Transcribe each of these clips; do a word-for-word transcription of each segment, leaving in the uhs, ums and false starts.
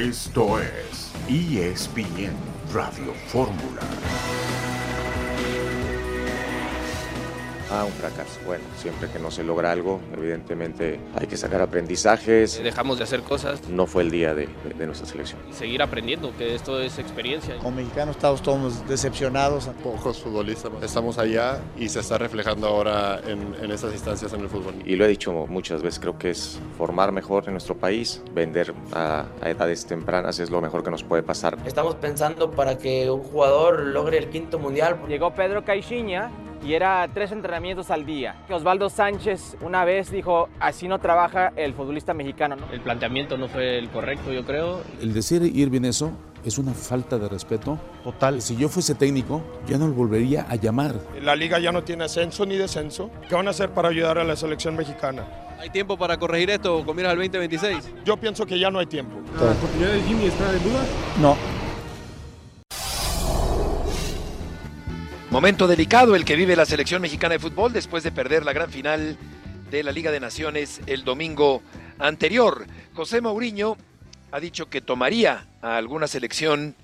Esto es E S P N Radio Fórmula. Ah, un fracaso. Bueno, siempre que no se logra algo, evidentemente hay que sacar aprendizajes. Dejamos de hacer cosas. No fue el día de, de, de nuestra selección. Y seguir aprendiendo, que esto es experiencia. Como mexicanos estamos todos decepcionados. Pocos futbolistas estamos allá y se está reflejando ahora en, en estas instancias en el fútbol. Y lo he dicho muchas veces, creo que es formar mejor en nuestro país, vender a, a edades tempranas es lo mejor que nos puede pasar. Estamos pensando para que un jugador logre el quinto mundial. Llegó Pedro Caixinha y era tres entrenamientos al día. Osvaldo Sánchez una vez dijo, así no trabaja el futbolista mexicano, ¿no? El planteamiento no fue el correcto, yo creo. El decir Irving eso es una falta de respeto total. Si yo fuese técnico, ya no lo volvería a llamar. La liga ya no tiene ascenso ni descenso. ¿Qué van a hacer para ayudar a la selección mexicana? ¿Hay tiempo para corregir esto con miras al veinte veintiséis? Yo pienso que ya no hay tiempo. ¿La oportunidad de Jimmy está en duda? No. Momento delicado el que vive la selección mexicana de fútbol después de perder la gran final de la Liga de Naciones el domingo anterior. José Mourinho ha dicho que tomaría a alguna selección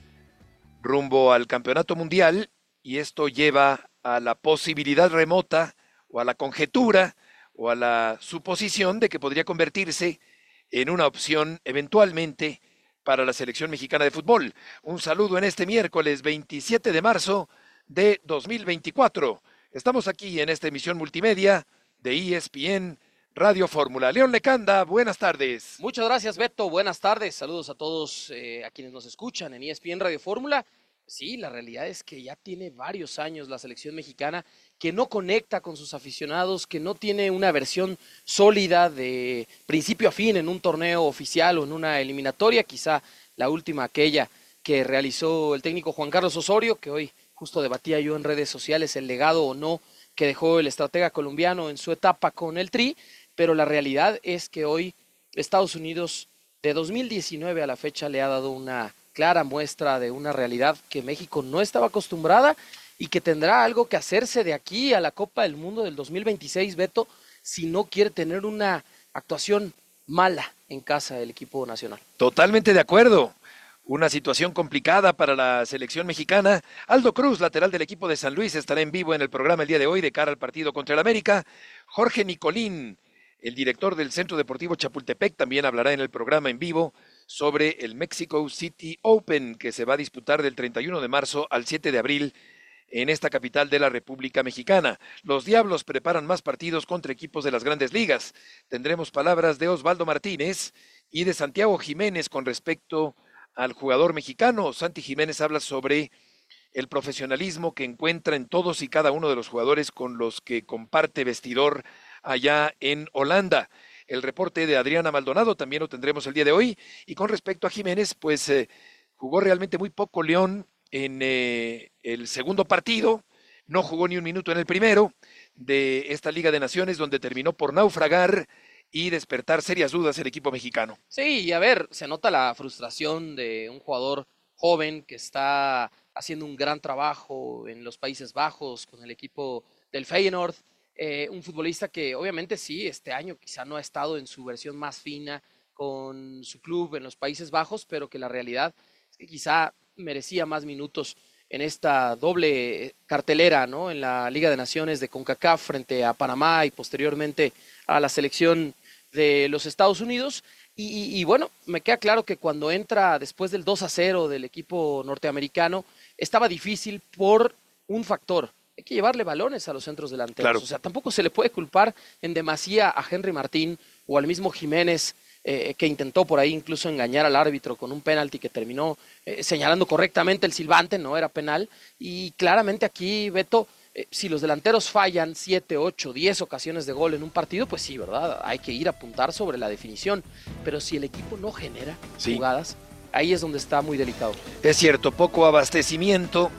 rumbo al campeonato mundial y esto lleva a la posibilidad remota o a la conjetura o a la suposición de que podría convertirse en una opción eventualmente para la selección mexicana de fútbol. Un saludo en este miércoles veintisiete de marzo de dos mil veinticuatro. Estamos aquí en esta emisión multimedia de E S P N Radio Fórmula. León Lecanda, buenas tardes. Muchas gracias, Beto. Buenas tardes. Saludos a todos eh, a quienes nos escuchan en E S P N Radio Fórmula. Sí, la realidad es que ya tiene varios años la selección mexicana que no conecta con sus aficionados, que no tiene una versión sólida de principio a fin en un torneo oficial o en una eliminatoria, quizá la última aquella que realizó el técnico Juan Carlos Osorio, que hoy justo debatía yo en redes sociales el legado o no que dejó el estratega colombiano en su etapa con el Tri, pero la realidad es que hoy Estados Unidos de dos mil diecinueve a la fecha le ha dado una clara muestra de una realidad que México no estaba acostumbrada y que tendrá algo que hacerse de aquí a la Copa del Mundo del dos mil veintiséis, Beto, si no quiere tener una actuación mala en casa del equipo nacional. Totalmente de acuerdo. Una situación complicada para la selección mexicana. Aldo Cruz, lateral del equipo de San Luis, estará en vivo en el programa el día de hoy de cara al partido contra el América. Jorge Nicolín, el director del Centro Deportivo Chapultepec, también hablará en el programa en vivo sobre el Mexico City Open que se va a disputar del treinta y uno de marzo al siete de abril en esta capital de la República Mexicana. Los Diablos preparan más partidos contra equipos de las grandes ligas. Tendremos palabras de Osvaldo Martínez y de Santiago Jiménez con respecto al jugador mexicano. Santi Jiménez habla sobre el profesionalismo que encuentra en todos y cada uno de los jugadores con los que comparte vestidor allá en Holanda. El reporte de Adriana Maldonado también lo tendremos el día de hoy. Y con respecto a Jiménez, pues eh, jugó realmente muy poco León en eh, el segundo partido. No jugó ni un minuto en el primero de esta Liga de Naciones, donde terminó por naufragar y despertar serias dudas el equipo mexicano. Sí, y a ver, se nota la frustración de un jugador joven que está haciendo un gran trabajo en los Países Bajos con el equipo del Feyenoord, eh, un futbolista que obviamente sí, este año quizá no ha estado en su versión más fina con su club en los Países Bajos, pero que la realidad es que quizá merecía más minutos en esta doble cartelera, ¿no? En la Liga de Naciones de CONCACAF frente a Panamá y posteriormente a la selección de los Estados Unidos. Y, y, y bueno, me queda claro que cuando entra después del dos a cero del equipo norteamericano, estaba difícil por un factor. Hay que llevarle balones a los centros delanteros. Claro. O sea, tampoco se le puede culpar en demasía a Henry Martín o al mismo Jiménez, eh, que intentó por ahí incluso engañar al árbitro con un penalti que terminó eh, señalando correctamente el silbante, no era penal. Y claramente aquí, Beto, eh, si los delanteros fallan siete, ocho, diez ocasiones de gol en un partido, pues sí, ¿verdad? Hay que ir a apuntar sobre la definición. Pero si el equipo no genera sí. jugadas, ahí es donde está muy delicado. Es cierto, poco abastecimiento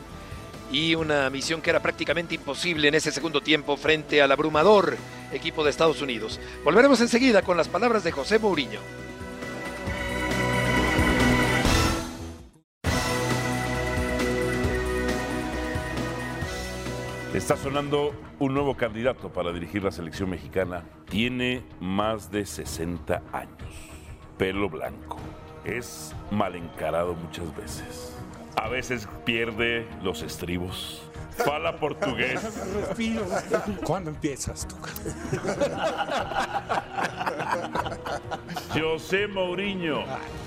y una misión que era prácticamente imposible en ese segundo tiempo frente al abrumador equipo de Estados Unidos. Volveremos enseguida con las palabras de José Mourinho. Está sonando un nuevo candidato para dirigir la selección mexicana. Tiene más de sesenta años, pelo blanco, es mal encarado muchas veces. A veces pierde los estribos. Fala portugués. Respiro. ¿Cuándo empiezas tú? José Mourinho.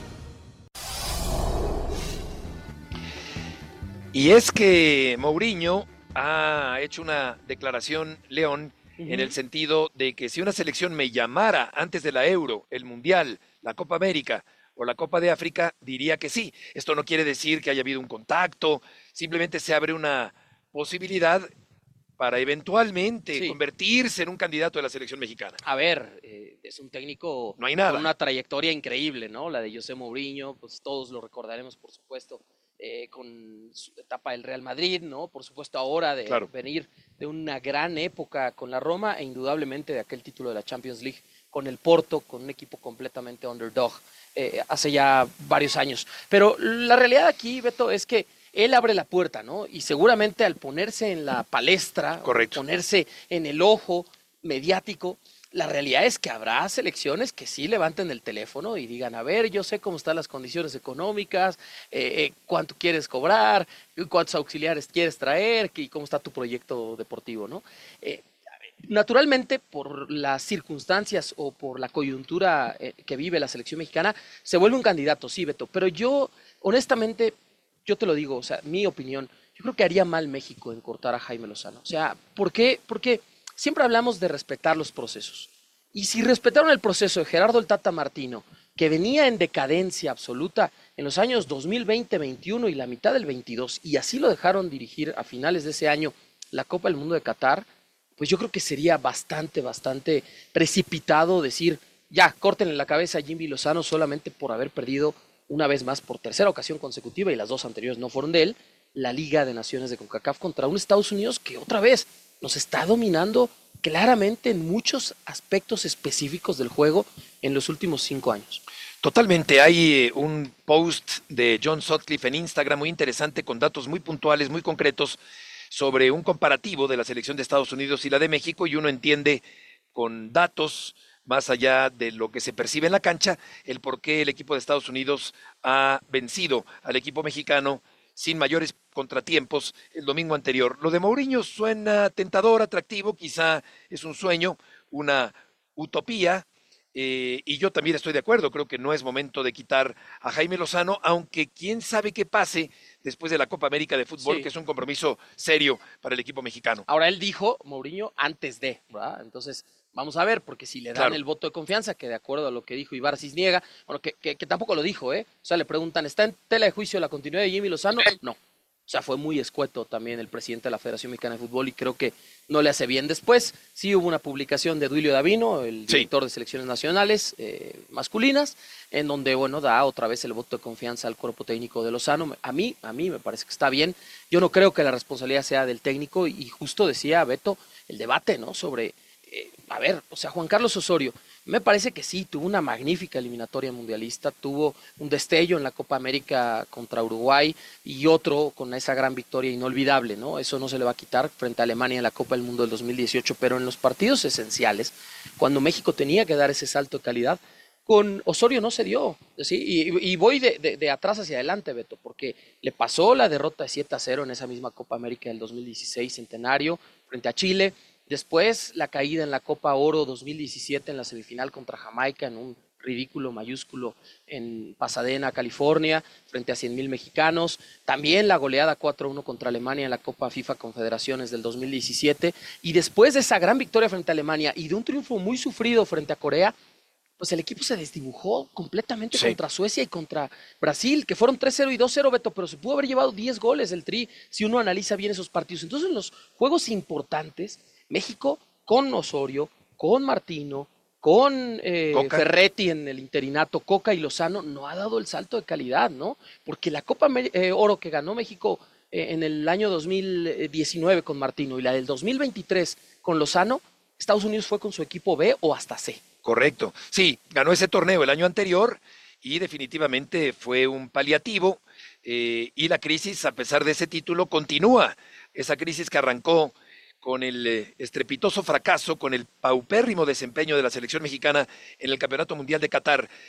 Y es que Mourinho ha hecho una declaración, León, uh-huh. en el sentido de que si una selección me llamara antes de la Euro, el Mundial, la Copa América o la Copa de África, diría que sí. Esto no quiere decir que haya habido un contacto, simplemente se abre una posibilidad para eventualmente sí. convertirse en un candidato de la selección mexicana. A ver, eh, es un técnico no hay nada. con una trayectoria increíble, ¿no? La de José Mourinho, pues todos lo recordaremos, por supuesto. Eh, con su etapa del Real Madrid, ¿no? Por supuesto ahora de claro. venir de una gran época con la Roma e indudablemente de aquel título de la Champions League con el Porto, con un equipo completamente underdog eh, hace ya varios años. Pero la realidad aquí, Beto, es que él abre la puerta, ¿no? Y seguramente al ponerse en la palestra, ponerse en el ojo mediático, la realidad es que habrá selecciones que sí levanten el teléfono y digan, a ver, yo sé cómo están las condiciones económicas, eh, cuánto quieres cobrar, cuántos auxiliares quieres traer y cómo está tu proyecto deportivo, ¿no? Eh, naturalmente, por las circunstancias o por la coyuntura eh, que vive la selección mexicana, se vuelve un candidato, sí, Beto, pero yo, honestamente, yo te lo digo, o sea, mi opinión, yo creo que haría mal México en cortar a Jaime Lozano. O sea, ¿por qué? Porque siempre hablamos de respetar los procesos. Y si respetaron el proceso de Gerardo el Tata Martino, que venía en decadencia absoluta en los años dos mil veinte, veintiuno y la mitad del veintidós, y así lo dejaron dirigir a finales de ese año la Copa del Mundo de Qatar, pues yo creo que sería bastante, bastante precipitado decir, ya, córtenle la cabeza a Jimmy Lozano solamente por haber perdido una vez más por tercera ocasión consecutiva, y las dos anteriores no fueron de él, la Liga de Naciones de CONCACAF contra un Estados Unidos que otra vez nos está dominando claramente en muchos aspectos específicos del juego en los últimos cinco años. Totalmente, hay un post de John Sutcliffe en Instagram muy interesante con datos muy puntuales, muy concretos sobre un comparativo de la selección de Estados Unidos y la de México, y uno entiende con datos más allá de lo que se percibe en la cancha, el por qué el equipo de Estados Unidos ha vencido al equipo mexicano sin mayores contratiempos el domingo anterior. Lo de Mourinho suena tentador, atractivo, quizá es un sueño, una utopía, eh, y yo también estoy de acuerdo, creo que no es momento de quitar a Jaime Lozano, aunque quién sabe qué pase después de la Copa América de Fútbol, sí. que es un compromiso serio para el equipo mexicano. Ahora él dijo, Mourinho, antes de, ¿verdad? Entonces, vamos a ver, porque si le dan claro. el voto de confianza, que de acuerdo a lo que dijo Ibar Cisniega, bueno, que, que, que tampoco lo dijo, ¿eh? O sea, le preguntan, ¿está en tela de juicio la continuidad de Jimmy Lozano? No. O sea, fue muy escueto también el presidente de la Federación Mexicana de Fútbol y creo que no le hace bien. Después sí hubo una publicación de Duilio Davino, el sí. director de selecciones nacionales eh, masculinas, en donde, bueno, da otra vez el voto de confianza al cuerpo técnico de Lozano. A mí, a mí me parece que está bien. Yo no creo que la responsabilidad sea del técnico y justo decía Beto el debate, ¿no? Sobre, eh, a ver, o sea, Juan Carlos Osorio, me parece que sí, tuvo una magnífica eliminatoria mundialista, tuvo un destello en la Copa América contra Uruguay y otro con esa gran victoria inolvidable, ¿no? Eso no se le va a quitar frente a Alemania en la Copa del Mundo del dos mil dieciocho, pero en los partidos esenciales, cuando México tenía que dar ese salto de calidad, con Osorio no se dio, ¿sí? y, y voy de, de, de atrás hacia adelante, Beto, porque le pasó la derrota de siete a cero en esa misma Copa América del dos mil dieciséis, centenario, frente a Chile. Después la caída en la Copa Oro dos mil diecisiete en la semifinal contra Jamaica en un ridículo mayúsculo en Pasadena, California, frente a cien mil mexicanos. También la goleada cuatro a uno contra Alemania en la Copa FIFA Confederaciones del dos mil diecisiete. Y después de esa gran victoria frente a Alemania y de un triunfo muy sufrido frente a Corea, pues el equipo se desdibujó completamente sí. contra Suecia y contra Brasil, que fueron tres cero y dos cero, Beto, pero se pudo haber llevado diez goles el Tri si uno analiza bien esos partidos. Entonces, en los juegos importantes, México con Osorio, con Martino, con eh, Ferretti en el interinato, Coca y Lozano, no ha dado el salto de calidad, ¿no? Porque la Copa eh, Oro que ganó México eh, en el año dos mil diecinueve con Martino y la del dos mil veintitrés con Lozano, Estados Unidos fue con su equipo B o hasta C. Correcto. Sí, ganó ese torneo el año anterior y definitivamente fue un paliativo eh, y la crisis, a pesar de ese título, continúa. Esa crisis que arrancó con el eh, estrepitoso fracaso, con el paupérrimo desempeño de la selección mexicana en el Campeonato Mundial de Qatar.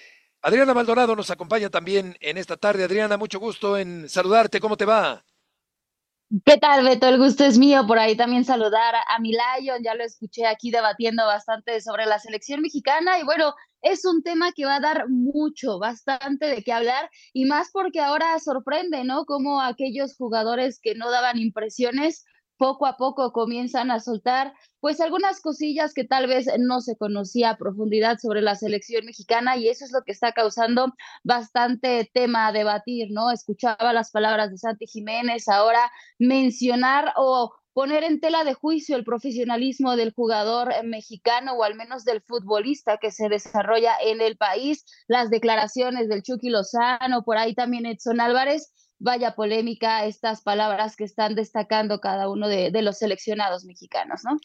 Adriana Maldonado nos acompaña también en esta tarde. Adriana, mucho gusto en saludarte. ¿Cómo te va? ¿Qué tal, Beto? El gusto es mío. Por ahí también saludar a mi Lion. Ya lo escuché aquí debatiendo bastante sobre la selección mexicana. Y bueno, es un tema que va a dar mucho, bastante de qué hablar. Y más porque ahora sorprende, ¿no? Como aquellos jugadores que no daban impresiones, poco a poco comienzan a soltar pues algunas cosillas que tal vez no se conocía a profundidad sobre la selección mexicana, y eso es lo que está causando bastante tema a debatir, ¿no? Escuchaba las palabras de Santi Jiménez, ahora mencionar o poner en tela de juicio el profesionalismo del jugador mexicano, o al menos del futbolista que se desarrolla en el país, las declaraciones del Chucky Lozano, por ahí también Edson Álvarez. Vaya polémica estas palabras que están destacando cada uno de, de los seleccionados mexicanos, ¿no?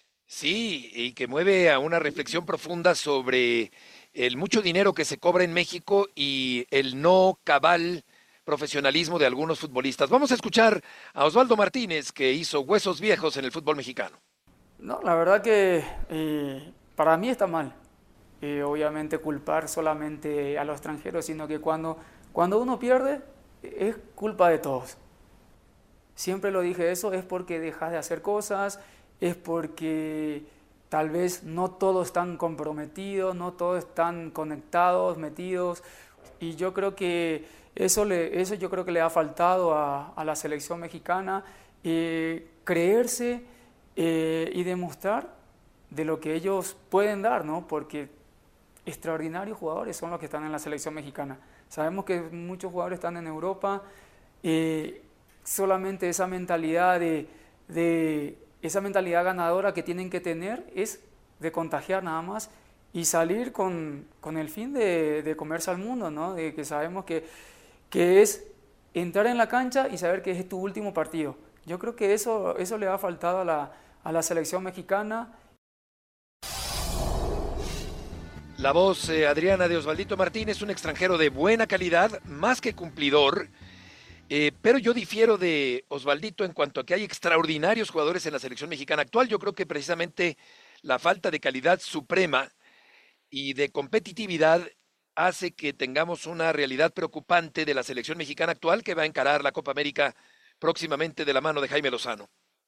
Sí, y que mueve a una reflexión profunda sobre el mucho dinero que se cobra en México y el no cabal profesionalismo de algunos futbolistas. Vamos a escuchar a Osvaldo Martínez, que hizo huesos viejos en el fútbol mexicano. No, la verdad que eh, para mí está mal. Eh, obviamente culpar solamente a los extranjeros, sino que cuando, cuando uno pierde, es culpa de todos. Siempre lo dije, eso es porque dejas de hacer cosas, es porque tal vez no todos están comprometidos, no todos están conectados, metidos, y yo creo que eso, le, eso yo creo que le ha faltado a, a la selección mexicana, eh, creerse eh, y demostrar de lo que ellos pueden dar, ¿no? Porque extraordinarios jugadores son los que están en la selección mexicana. Sabemos que muchos jugadores están en Europa, eh, solamente esa mentalidad de, de esa mentalidad ganadora que tienen que tener es de contagiar nada más y salir con, con el fin de, de comerse al mundo, ¿no? De que sabemos que, que es entrar en la cancha y saber que es tu último partido. Yo creo que eso, eso le ha faltado a la, a la selección mexicana. La voz, eh, Adriana, de Osvaldito Martínez, un extranjero de buena calidad, más que cumplidor, eh, pero yo difiero de Osvaldito en cuanto a que hay extraordinarios jugadores en la selección mexicana actual. Yo creo que precisamente la falta de calidad suprema y de competitividad hace que tengamos una realidad preocupante de la selección mexicana actual, que va a encarar la Copa América próximamente de la mano de Jaime Lozano.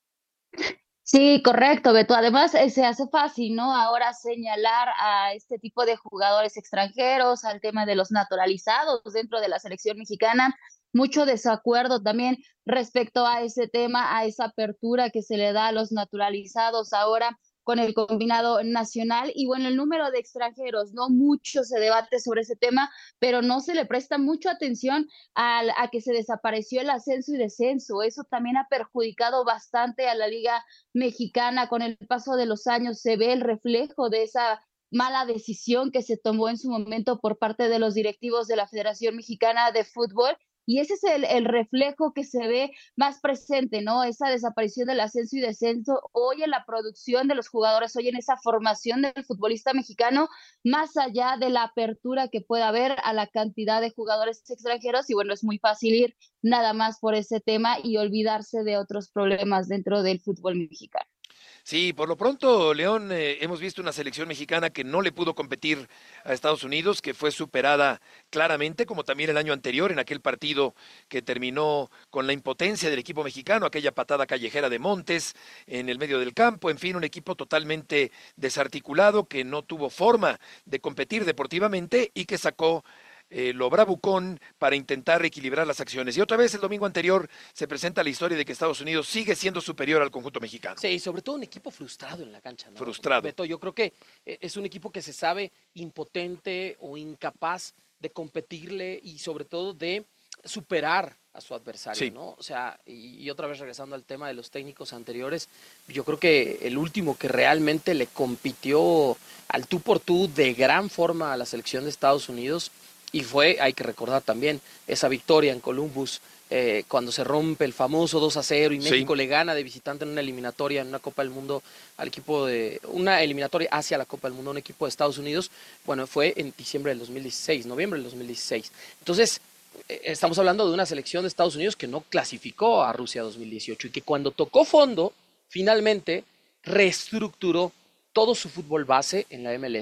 Sí, correcto, Beto. Además, eh, se hace fácil, ¿no? Ahora señalar a este tipo de jugadores extranjeros, al tema de los naturalizados dentro de la selección mexicana. Mucho desacuerdo también respecto a ese tema, a esa apertura que se le da a los naturalizados ahora con el combinado nacional. Y bueno, el número de extranjeros, no mucho se debate sobre ese tema, pero no se le presta mucha atención a, a que se desapareció el ascenso y descenso. Eso también ha perjudicado bastante a la Liga Mexicana. Con el paso de los años se ve el reflejo de esa mala decisión que se tomó en su momento por parte de los directivos de la Federación Mexicana de Fútbol. Y ese es el, el reflejo que se ve más presente, ¿no? Esa desaparición del ascenso y descenso hoy en la producción de los jugadores, hoy en esa formación del futbolista mexicano, más allá de la apertura que pueda haber a la cantidad de jugadores extranjeros. Y bueno, es muy fácil ir nada más por ese tema y olvidarse de otros problemas dentro del fútbol mexicano. Sí, por lo pronto, León, eh, hemos visto una selección mexicana que no le pudo competir a Estados Unidos, que fue superada claramente, como también el año anterior, en aquel partido que terminó con la impotencia del equipo mexicano, aquella patada callejera de Montes en el medio del campo, en fin, un equipo totalmente desarticulado, que no tuvo forma de competir deportivamente y que sacó Eh, lo bravucón para intentar equilibrar las acciones. Y otra vez el domingo anterior se presenta la historia de que Estados Unidos sigue siendo superior al conjunto mexicano. Sí, sobre todo un equipo frustrado en la cancha, ¿no? Frustrado. Beto, yo creo que es un equipo que se sabe impotente o incapaz de competirle y sobre todo de superar a su adversario, sí. ¿no? O sea, y, y otra vez regresando al tema de los técnicos anteriores, yo creo que el último que realmente le compitió al tú por tú de gran forma a la selección de Estados Unidos, y fue, hay que recordar también, esa victoria en Columbus, eh, cuando se rompe el famoso dos a cero y México sí. le gana de visitante en una eliminatoria, en una Copa del Mundo, al equipo de, una eliminatoria hacia la Copa del Mundo, un equipo de Estados Unidos, bueno, fue en diciembre del dos mil dieciséis, noviembre del dos mil dieciséis. Entonces, eh, estamos hablando de una selección de Estados Unidos que no clasificó a Rusia dos mil dieciocho y que cuando tocó fondo, finalmente reestructuró todo su fútbol base en la M L S.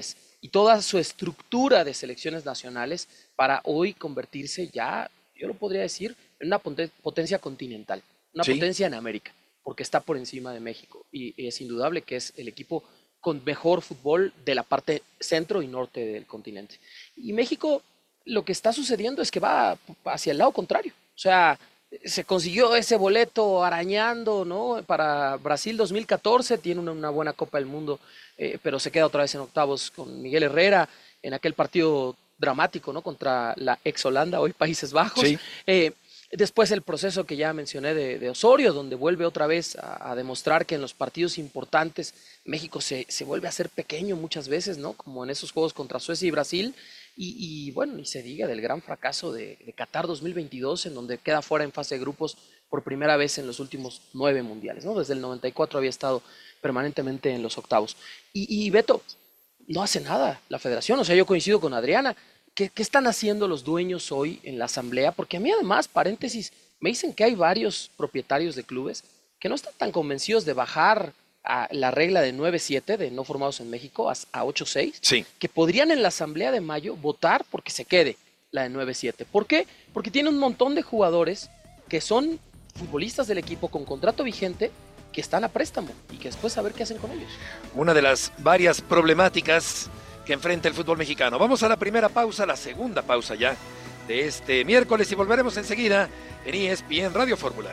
y toda su estructura de selecciones nacionales para hoy convertirse ya, yo lo podría decir, en una potencia continental, una ¿Sí? potencia en América, porque está por encima de México y es indudable que es el equipo con mejor fútbol de la parte centro y norte del continente. Y México, lo que está sucediendo es que va hacia el lado contrario, o sea, se consiguió ese boleto arañando, ¿no? Para Brasil dos mil catorce, tiene una, una buena Copa del Mundo, eh, pero se queda otra vez en octavos con Miguel Herrera en aquel partido dramático, ¿no? Contra la ex Holanda, hoy Países Bajos. Sí. Eh, después el proceso que ya mencioné de, de Osorio, donde vuelve otra vez a, a demostrar que en los partidos importantes México se, se vuelve a hacer pequeño muchas veces, ¿no? Como en esos juegos contra Suecia y Brasil. Y, y bueno, ni se diga del gran fracaso de, de Qatar dos mil veintidós, en donde queda fuera en fase de grupos por primera vez en los últimos nueve mundiales, ¿no? Desde el noventa y cuatro había estado permanentemente en los octavos. Y, y Beto, no hace nada la federación, o sea, yo coincido con Adriana. ¿Qué, ¿Qué están haciendo los dueños hoy en la asamblea? Porque a mí además, paréntesis, me dicen que hay varios propietarios de clubes que no están tan convencidos de bajar a la regla de nueve siete, de no formados en México, a, a ocho seis, sí. que podrían en la asamblea de mayo votar porque se quede la de nueve siete. ¿Por qué? Porque tiene un montón de jugadores que son futbolistas del equipo con contrato vigente que están a préstamo y que después a ver qué hacen con ellos. Una de las varias problemáticas que enfrenta el fútbol mexicano. Vamos a la primera pausa, la segunda pausa ya de este miércoles y volveremos enseguida en E S P N Radio Fórmula.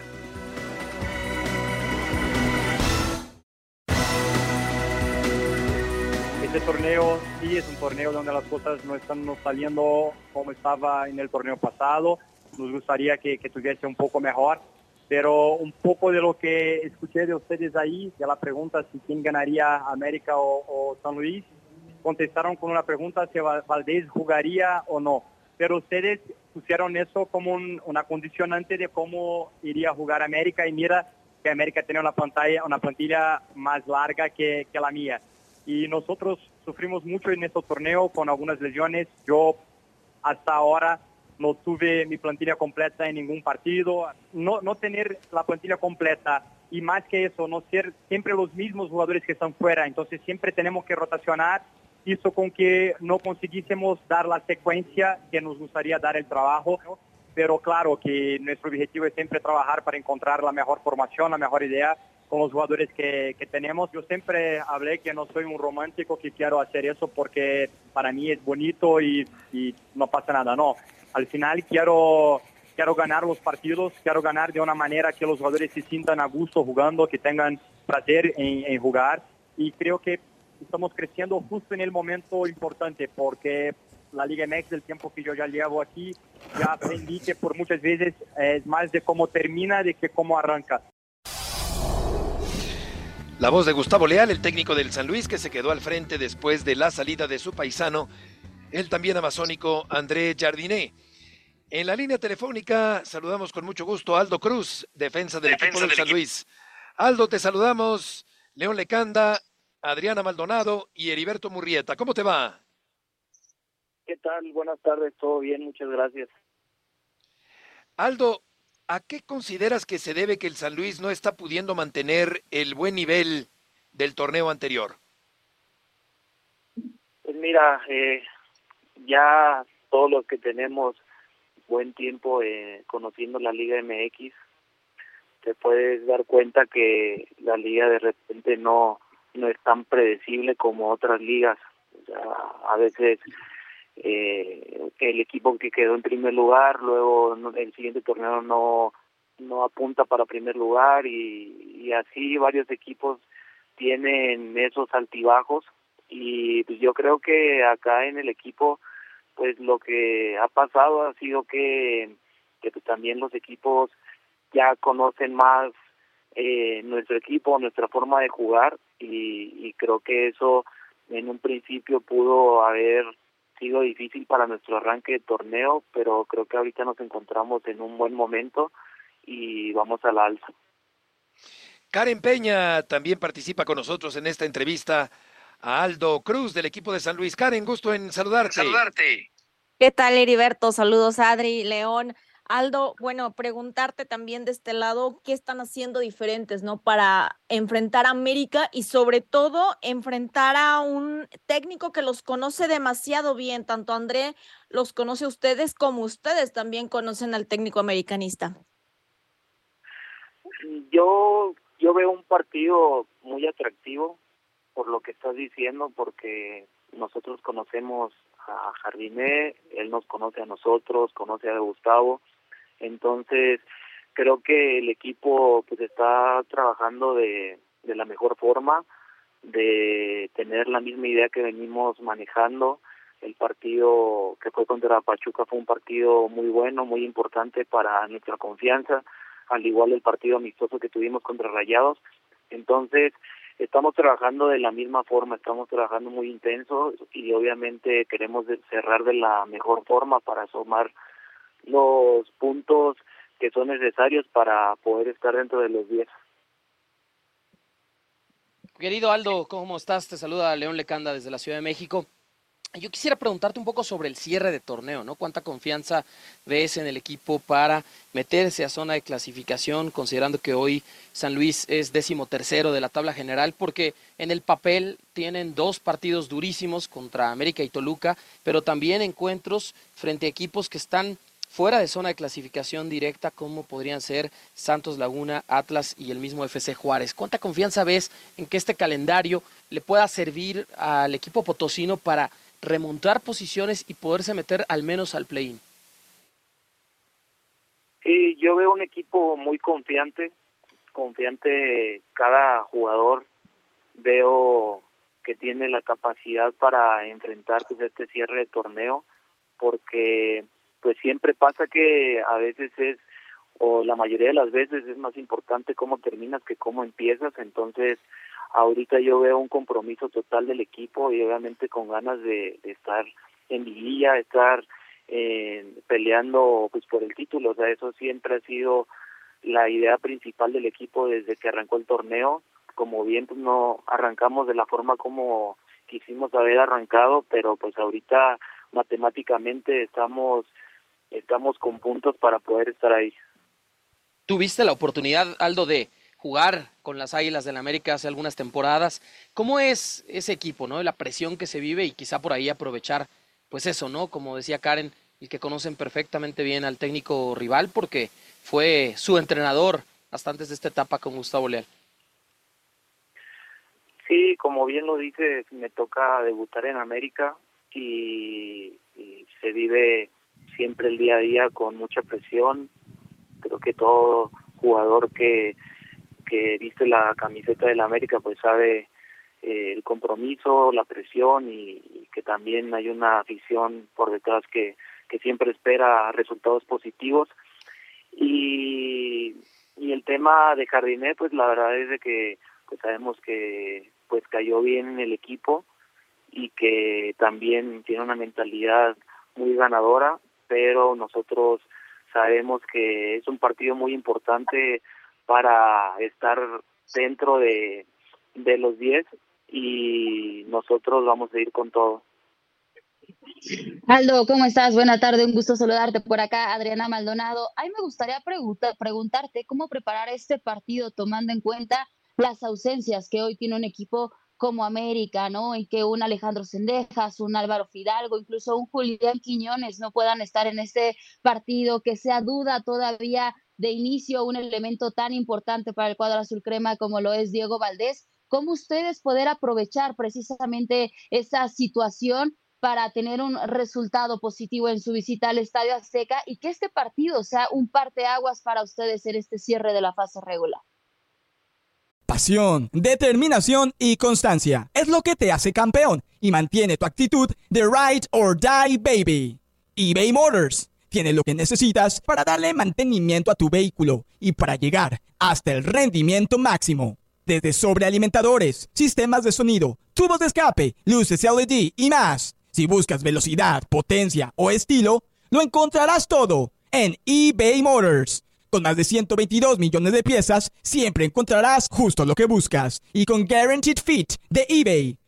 Este torneo sí es un torneo donde las cosas no están no saliendo como estaba en el torneo pasado. Nos gustaría que, que tuviese un poco mejor, pero un poco de lo que escuché de ustedes ahí, de la pregunta si quién ganaría América o, o San Luis, contestaron con una pregunta si Valdés jugaría o no. Pero ustedes pusieron eso como un, una condicionante de cómo iría a jugar América, y mira que América tiene una plantilla, una plantilla más larga que, que la mía. Y nosotros sufrimos mucho en este torneo con algunas lesiones. Yo hasta ahora no tuve mi plantilla completa en ningún partido. No, no tener la plantilla completa y más que eso, no ser siempre los mismos jugadores que están fuera. Entonces siempre tenemos que rotacionar. Hizo con que no consiguiésemos dar la secuencia que nos gustaría dar el trabajo, ¿no? Pero claro que nuestro objetivo es siempre trabajar para encontrar la mejor formación, la mejor idea con los jugadores que, que tenemos. Yo siempre hablé que no soy un romántico que quiero hacer eso porque para mí es bonito y, y no pasa nada, no. Al final quiero, quiero ganar los partidos, quiero ganar de una manera que los jugadores se sientan a gusto jugando, que tengan placer en, en jugar, y creo que estamos creciendo justo en el momento importante, porque la Liga M X, del tiempo que yo ya llevo aquí, ya aprendí que por muchas veces es más de cómo termina de que cómo arranca. La voz de Gustavo Leal, el técnico del San Luis, que se quedó al frente después de la salida de su paisano, el también amazónico André Jardiné. En la línea telefónica saludamos con mucho gusto a Aldo Cruz, defensa del defensa equipo del, del San equipo. Luis. Aldo, te saludamos. León Lecanda, Adriana Maldonado y Heriberto Murrieta. ¿Cómo te va? ¿Qué tal? Buenas tardes, todo bien, muchas gracias. Aldo, ¿a qué consideras que se debe que el San Luis no está pudiendo mantener el buen nivel del torneo anterior? Pues mira, eh, ya todos los que tenemos buen tiempo eh, conociendo la Liga M X, te puedes dar cuenta que la liga de repente no... no es tan predecible como otras ligas. O sea, a veces eh, el equipo que quedó en primer lugar, luego el siguiente torneo no no apunta para primer lugar, y, y así varios equipos tienen esos altibajos, y pues yo creo que acá en el equipo pues lo que ha pasado ha sido que, que pues también los equipos ya conocen más eh, nuestro equipo, nuestra forma de jugar, y, y creo que eso en un principio pudo haber sido difícil para nuestro arranque de torneo, pero creo que ahorita nos encontramos en un buen momento y vamos a la alza. Karen Peña también participa con nosotros en esta entrevista a Aldo Cruz del equipo de San Luis. Karen, gusto en saludarte. Saludarte. ¿Qué tal, Heriberto? Saludos, Adri, León. Aldo, bueno, preguntarte también de este lado, ¿qué están haciendo diferentes, ¿no? Para enfrentar a América y sobre todo enfrentar a un técnico que los conoce demasiado bien, tanto André los conoce a ustedes como ustedes también conocen al técnico americanista. Yo, yo veo un partido muy atractivo por lo que estás diciendo, porque nosotros conocemos a Jardiné, él nos conoce a nosotros, conoce a Gustavo. Entonces, creo que el equipo pues está trabajando de, de la mejor forma, de tener la misma idea que venimos manejando. El partido que fue contra Pachuca fue un partido muy bueno, muy importante para nuestra confianza, al igual el partido amistoso que tuvimos contra Rayados. Entonces, estamos trabajando de la misma forma, estamos trabajando muy intenso y obviamente queremos cerrar de la mejor forma para sumar los puntos que son necesarios para poder estar dentro de los diez. Querido Aldo, ¿cómo estás? Te saluda León Lecanda desde la Ciudad de México. Yo quisiera preguntarte un poco sobre el cierre de torneo, ¿no? ¿Cuánta confianza ves en el equipo para meterse a zona de clasificación, considerando que hoy San Luis es décimo tercero de la tabla general? Porque en el papel tienen dos partidos durísimos contra América y Toluca, pero también encuentros frente a equipos que están fuera de zona de clasificación directa, como podrían ser Santos Laguna, Atlas y el mismo F C Juárez. ¿Cuánta confianza ves en que este calendario le pueda servir al equipo potosino para remontar posiciones y poderse meter al menos al play-in? Sí, yo veo un equipo muy confiante, confiante cada jugador. Veo que tiene la capacidad para enfrentar pues, este cierre de torneo, porque pues siempre pasa que a veces es, o la mayoría de las veces es más importante cómo terminas que cómo empiezas. Entonces ahorita yo veo un compromiso total del equipo y obviamente con ganas de, de estar en liguilla, estar eh, peleando pues por el título. O sea, eso siempre ha sido la idea principal del equipo desde que arrancó el torneo. Como bien pues no arrancamos de la forma como quisimos haber arrancado, pero pues ahorita matemáticamente estamos estamos con puntos para poder estar ahí. Tuviste la oportunidad, Aldo, de jugar con las Águilas del América hace algunas temporadas. ¿Cómo es ese equipo, no? La presión que se vive y quizá por ahí aprovechar, pues eso, ¿no? Como decía Karen, y que conocen perfectamente bien al técnico rival porque fue su entrenador hasta antes de esta etapa con Gustavo Leal. Sí, como bien lo dices, me toca debutar en América y, y se vive siempre el día a día con mucha presión. Creo que todo jugador que, que viste la camiseta de la América pues sabe eh, el compromiso, la presión y, y que también hay una afición por detrás que, que siempre espera resultados positivos. Y, y el tema de Jardiné, pues la verdad es de que pues sabemos que pues cayó bien en el equipo y que también tiene una mentalidad muy ganadora, pero nosotros sabemos que es un partido muy importante para estar dentro de, de los diez y nosotros vamos a ir con todo. Aldo, ¿cómo estás? Buena tarde, un gusto saludarte por acá, Adriana Maldonado. A mí me gustaría pregunta, preguntarte cómo preparar este partido tomando en cuenta las ausencias que hoy tiene un equipo como América, ¿no? En que un Alejandro Cendejas, un Álvaro Fidalgo, incluso un Julián Quiñones no puedan estar en este partido, que sea duda todavía de inicio un elemento tan importante para el cuadro azul crema como lo es Diego Valdés. ¿Cómo ustedes poder aprovechar precisamente esa situación para tener un resultado positivo en su visita al Estadio Azteca y que este partido sea un parteaguas para ustedes en este cierre de la fase regular? Pasión, determinación y constancia es lo que te hace campeón y mantiene tu actitud de ride or die, baby. eBay Motors tiene lo que necesitas para darle mantenimiento a tu vehículo y para llegar hasta el rendimiento máximo. Desde sobrealimentadores, sistemas de sonido, tubos de escape, luces L E D y más. Si buscas velocidad, potencia o estilo, lo encontrarás todo en eBay Motors. Con más de ciento veintidós millones de piezas, siempre encontrarás justo lo que buscas. Y con Guaranteed Fit de eBay,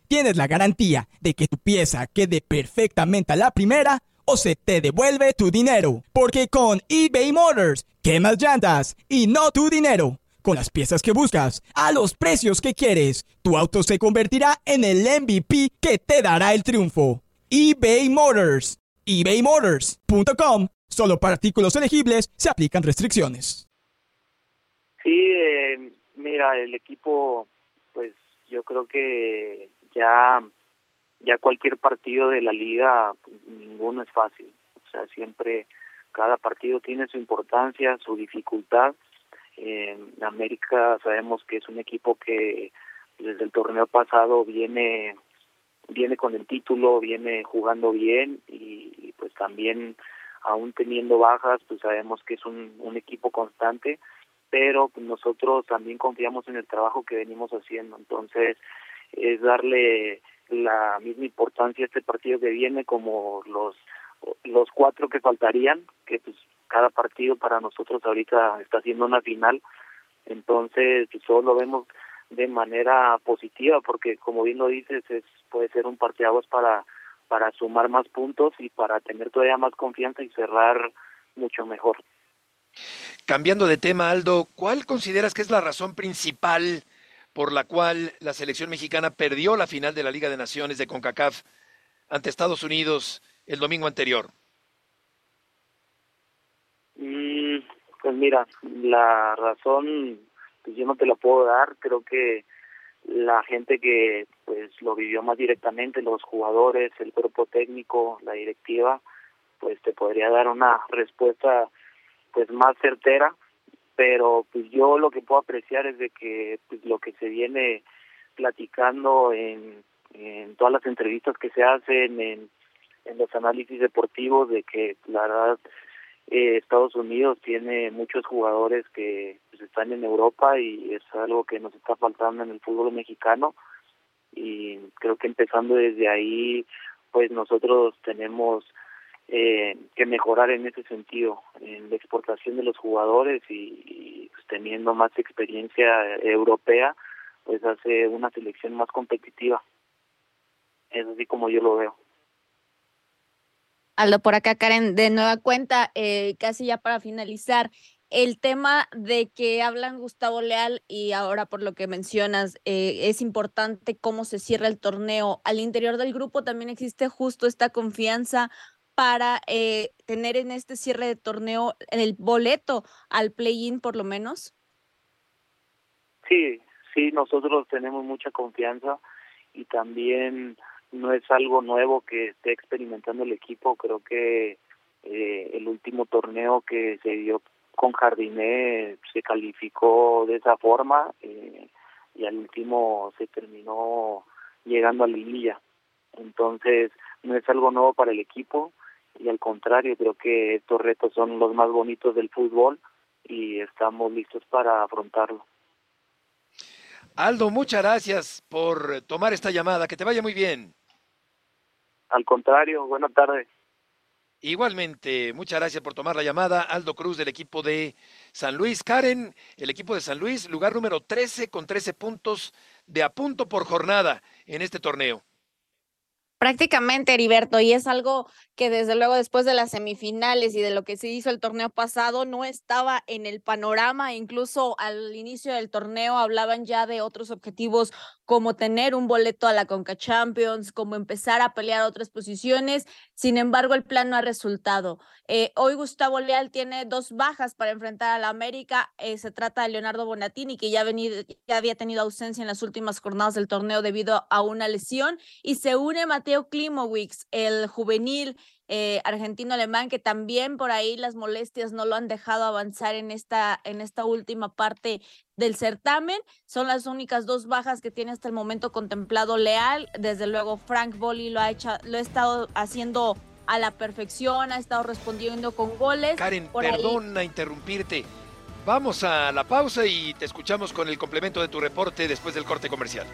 tienes la garantía de que tu pieza quede perfectamente a la primera o se te devuelve tu dinero. Porque con eBay Motors, quemas llantas y no tu dinero. Con las piezas que buscas, a los precios que quieres, tu auto se convertirá en el M V P que te dará el triunfo. eBay Motors. ebay motors punto com. Solo para artículos elegibles se aplican restricciones. Sí, eh, mira, el equipo, pues yo creo que ya, ya cualquier partido de la liga, pues, ninguno es fácil. O sea, siempre cada partido tiene su importancia, su dificultad. En América sabemos que es un equipo que desde el torneo pasado viene viene con el título, viene jugando bien y, y pues también aún teniendo bajas, pues sabemos que es un, un equipo constante, pero nosotros también confiamos en el trabajo que venimos haciendo. Entonces es darle la misma importancia a este partido que viene como los los cuatro que faltarían, que pues cada partido para nosotros ahorita está siendo una final. Entonces pues, solo lo vemos de manera positiva, porque como bien lo dices, es puede ser un parteaguas para para sumar más puntos y para tener todavía más confianza y cerrar mucho mejor. Cambiando de tema, Aldo, ¿cuál consideras que es la razón principal por la cual la selección mexicana perdió la final de la Liga de Naciones de CONCACAF ante Estados Unidos el domingo anterior? Mm, pues mira, la razón pues yo no te la puedo dar. Creo que la gente que pues lo vivió más directamente, los jugadores, el cuerpo técnico, la directiva, pues te podría dar una respuesta pues más certera, pero pues yo lo que puedo apreciar es de que pues lo que se viene platicando en, en todas las entrevistas que se hacen, en, en los análisis deportivos, de que la verdad eh, Estados Unidos tiene muchos jugadores que pues, están en Europa y es algo que nos está faltando en el fútbol mexicano, y creo que empezando desde ahí pues nosotros tenemos eh, que mejorar en ese sentido, en la exportación de los jugadores, y, y pues, teniendo más experiencia europea pues hace una selección más competitiva. Es así como yo lo veo. Aldo, por acá Karen, de nueva cuenta, eh, casi ya para finalizar, el tema de que hablan Gustavo Leal y ahora por lo que mencionas, eh, es importante cómo se cierra el torneo. Al interior del grupo también existe justo esta confianza para eh, tener en este cierre de torneo el boleto al play-in por lo menos. Sí, sí, nosotros tenemos mucha confianza y también no es algo nuevo que esté experimentando el equipo. Creo que eh, el último torneo que se dio con Jardiné se calificó de esa forma eh, y al último se terminó llegando a liguilla. Entonces no es algo nuevo para el equipo y al contrario, creo que estos retos son los más bonitos del fútbol y estamos listos para afrontarlo. Aldo, muchas gracias por tomar esta llamada, que te vaya muy bien. Al contrario, buenas tardes. Igualmente, muchas gracias por tomar la llamada. Aldo Cruz del equipo de San Luis. Karen, el equipo de San Luis, lugar número trece con trece puntos de a punto por jornada en este torneo. Prácticamente, Heriberto, y es algo que desde luego después de las semifinales y de lo que se hizo el torneo pasado no estaba en el panorama. Incluso al inicio del torneo hablaban ya de otros objetivos como tener un boleto a la Conca Champions, como empezar a pelear otras posiciones. Sin embargo, el plan no ha resultado. Eh, hoy Gustavo Leal tiene dos bajas para enfrentar a la América. Eh, se trata de Leonardo Bonatini, que ya, venido, ya había tenido ausencia en las últimas jornadas del torneo debido a una lesión, y se une Mateo Klimowicz, el juvenil eh, argentino-alemán, que también por ahí las molestias no lo han dejado avanzar en esta, en esta última parte del certamen. Son las únicas dos bajas que tiene hasta el momento contemplado Leal. Desde luego Frank Boli lo ha hecho, lo ha estado haciendo a la perfección, ha estado respondiendo con goles. Karen, por perdona ahí... interrumpirte. Vamos a la pausa y te escuchamos con el complemento de tu reporte después del corte comercial.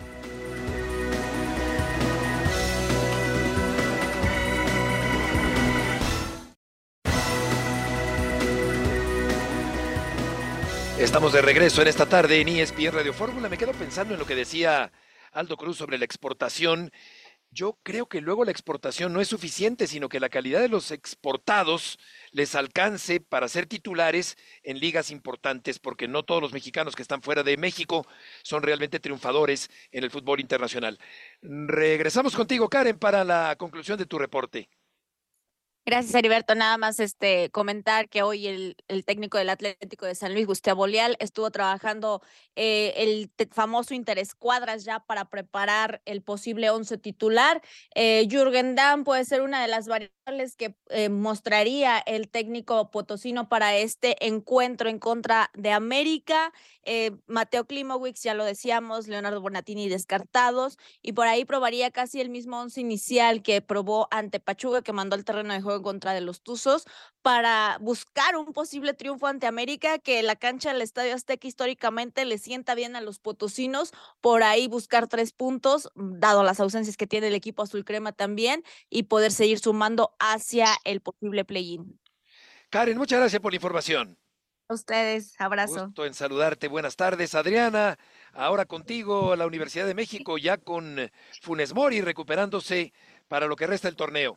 Estamos de regreso en esta tarde en E S P N Radio Fórmula. Me quedo pensando en lo que decía Aldo Cruz sobre la exportación. Yo creo que luego la exportación no es suficiente, sino que la calidad de los exportados les alcance para ser titulares en ligas importantes, porque no todos los mexicanos que están fuera de México son realmente triunfadores en el fútbol internacional. Regresamos contigo, Karen, para la conclusión de tu reporte. Gracias, Heriberto. Nada más este, comentar que hoy el, el técnico del Atlético de San Luis, Gustavo Leal, estuvo trabajando eh, el famoso interescuadras ya para preparar el posible once titular. Eh, Jürgen Damm puede ser una de las variables que eh, mostraría el técnico potosino para este encuentro en contra de América. Eh, Mateo Klimowicz, ya lo decíamos, Leonardo Bonatini descartados, y por ahí probaría casi el mismo once inicial que probó ante Pachuca, que mandó al terreno de juego en contra de los Tuzos, para buscar un posible triunfo ante América, que la cancha del Estadio Azteca históricamente le sienta bien a los potosinos, por ahí buscar tres puntos, dado las ausencias que tiene el equipo azul crema también, y poder seguir sumando hacia el posible play-in. Karen, muchas gracias por la información. A ustedes, abrazo. Gusto en saludarte, buenas tardes. Adriana, ahora contigo, la Universidad de México, ya con Funes Mori recuperándose para lo que resta del torneo.